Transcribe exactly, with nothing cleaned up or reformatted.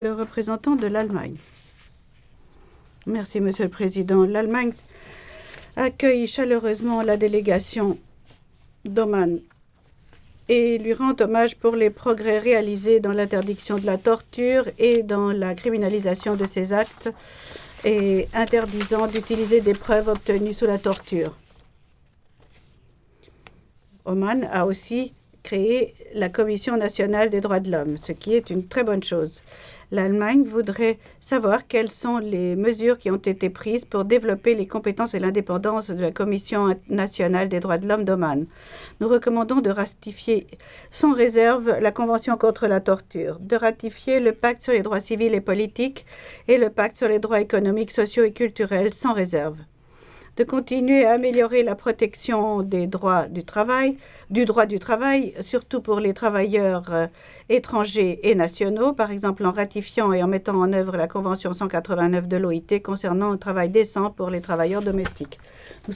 Le représentant de l'Allemagne. Merci, Monsieur le Président. L'Allemagne accueille chaleureusement la délégation d'Oman et lui rend hommage pour les progrès réalisés dans l'interdiction de la torture et dans la criminalisation de ces actes et interdisant d'utiliser des preuves obtenues sous la torture. Oman a aussi créé la Commission nationale des droits de l'homme, ce qui est une très bonne chose. L'Allemagne voudrait savoir quelles sont les mesures qui ont été prises pour développer les compétences et l'indépendance de la Commission nationale des droits de l'homme d'Oman. Nous recommandons de ratifier sans réserve la Convention contre la torture, de ratifier le pacte sur les droits civils et politiques et le pacte sur les droits économiques, sociaux et culturels sans réserve, de continuer à améliorer la protection des droits du travail, du droit du travail, surtout pour les travailleurs euh, étrangers et nationaux, par exemple en ratifiant et en mettant en œuvre la Convention cent quatre-vingt-neuf de l'O I T concernant un travail décent pour les travailleurs domestiques.